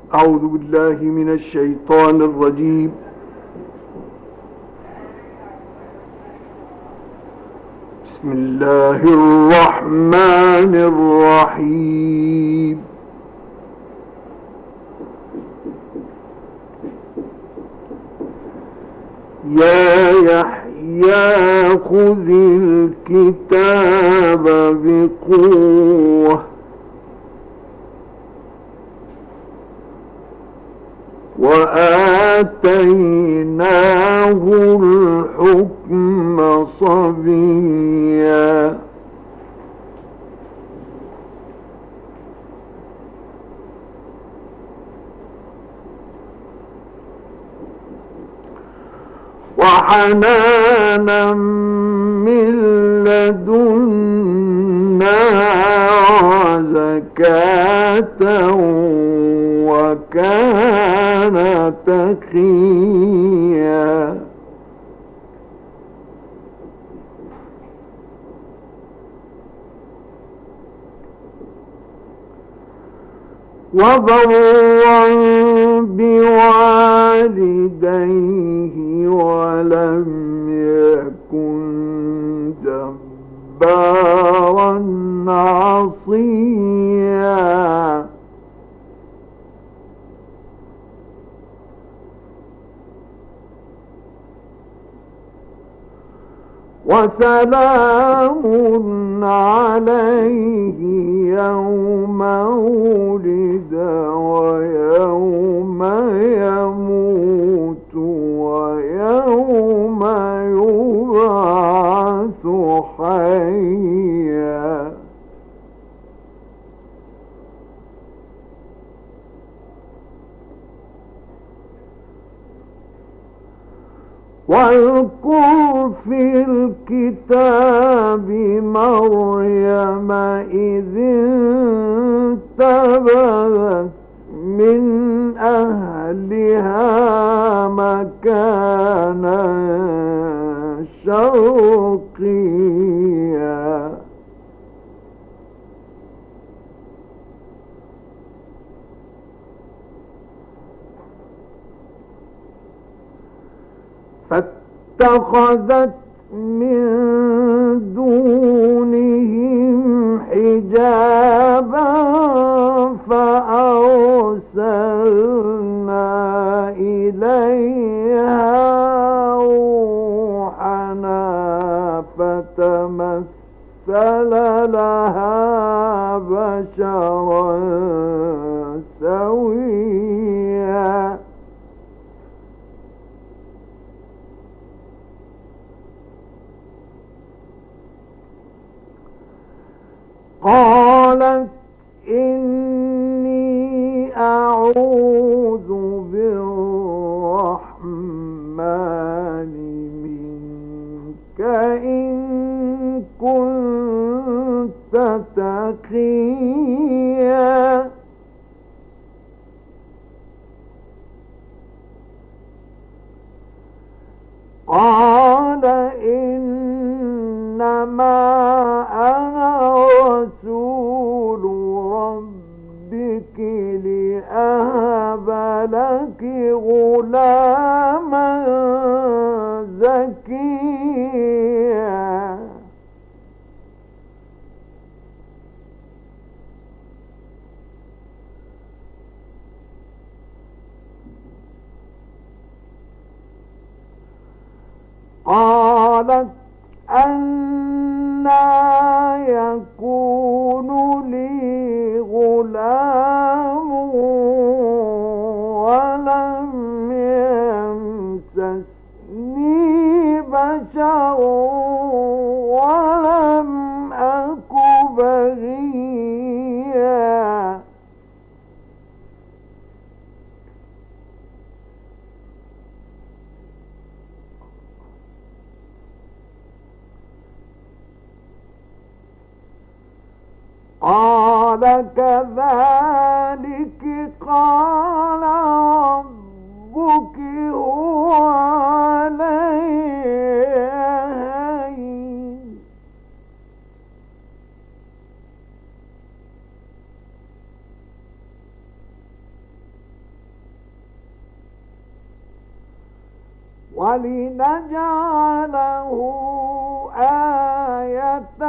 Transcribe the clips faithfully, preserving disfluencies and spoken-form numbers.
أعوذ بالله من الشيطان الرجيم. بسم الله الرحمن الرحيم. يا يحيى خذ الكتاب بقوة وآتيناه الحكم صبيا وحنانا من لدنا وزكاة وكان تقيا وبرا بوالديه ولم يكن جبارا عصيا وسلام عليه يوم ولد ويوم يموت ويوم يبعث حيا واذكر في الكتاب مريم إذ انتبذت من أهلها مكانا شرقيا فاتخذت من دونهم حجابا فأرسلنا إليها روحنا فتمثل لها بشرا سويا قالت إني أعوذ بالرحمن منك إن كنت تقيا قال إنما أنا رسول ربك لأهب لك غلاما زكيا قالت أنى يكون لي غلام ولم يمسسني بشر ولم أك بغيا قال كذلك قال ربك هو علي هين ولنجعله آية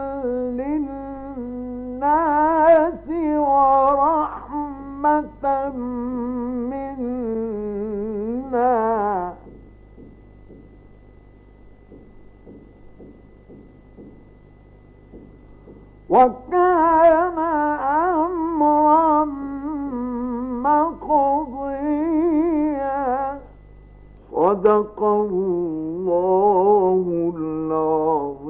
للناس ورحمة منا وكان أمرا مقضيا. صدق الله العظيم.